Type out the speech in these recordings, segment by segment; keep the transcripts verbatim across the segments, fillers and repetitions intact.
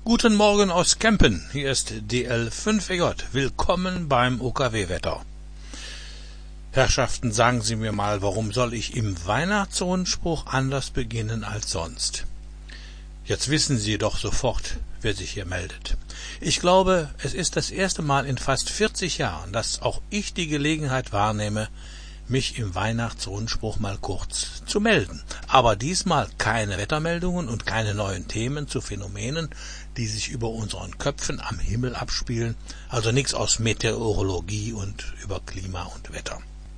Guten Morgen aus Kempen, hier ist D L fünf E J. Willkommen beim O K W-Wetter. Herrschaften, sagen Sie mir mal, warum soll ich im Weihnachtsrundspruch anders beginnen als sonst? Jetzt wissen Sie doch sofort, wer sich hier meldet. Ich glaube, es ist das erste Mal in fast vierzig Jahren, dass auch ich die Gelegenheit wahrnehme, mich im Weihnachtsrundspruch mal kurz zu melden. Aber diesmal keine Wettermeldungen und keine neuen Themen zu Phänomenen, die sich über unseren Köpfen am Himmel abspielen, also nichts aus Meteorologie und über Klima und Wetter.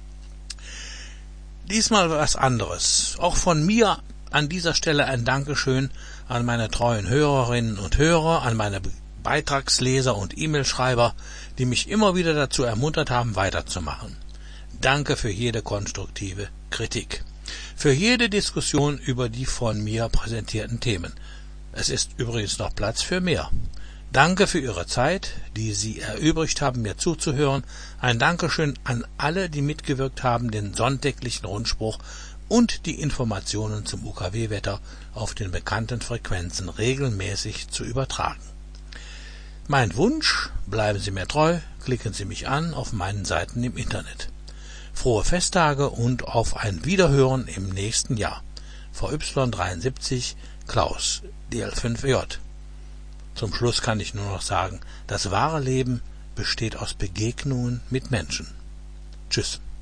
Diesmal was anderes. Auch von mir an dieser Stelle ein Dankeschön an meine treuen Hörerinnen und Hörer, an meine Beitragsleser und E-Mail-Schreiber, die mich immer wieder dazu ermuntert haben, weiterzumachen. Danke für jede konstruktive Kritik, für jede Diskussion über die von mir präsentierten Themen. Es ist übrigens noch Platz für mehr. Danke für Ihre Zeit, die Sie erübrigt haben, mir zuzuhören. Ein Dankeschön an alle, die mitgewirkt haben, den sonntäglichen Rundspruch und die Informationen zum U K W-Wetter auf den bekannten Frequenzen regelmäßig zu übertragen. Mein Wunsch, bleiben Sie mir treu, klicken Sie mich an auf meinen Seiten im Internet. Frohe Festtage und auf ein Wiederhören im nächsten Jahr. V Y dreiundsiebzig, Klaus, D L fünf E J. Zum Schluss kann ich nur noch sagen, das wahre Leben besteht aus Begegnungen mit Menschen. Tschüss.